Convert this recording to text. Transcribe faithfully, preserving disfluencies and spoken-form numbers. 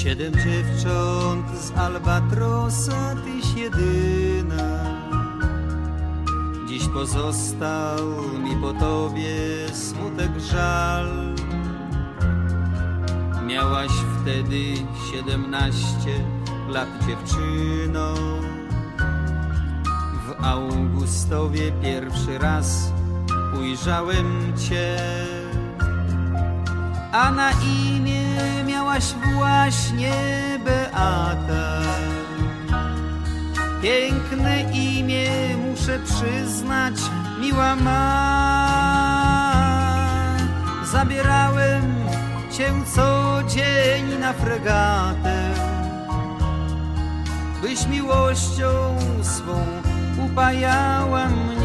Siedem dziewcząt z Albatrosa, tyś jedyna. Dziś pozostał mi po tobie smutek, żal. Miałaś wtedy siedemnaście lat, dziewczyno. W Augustowie pierwszy raz ujrzałem cię, a na imię miałaś właśnie Beata. Piękne imię, muszę przyznać, miła ma. Zabierałem cię co dzień na fregatę, byś miłością swą upajała mnie.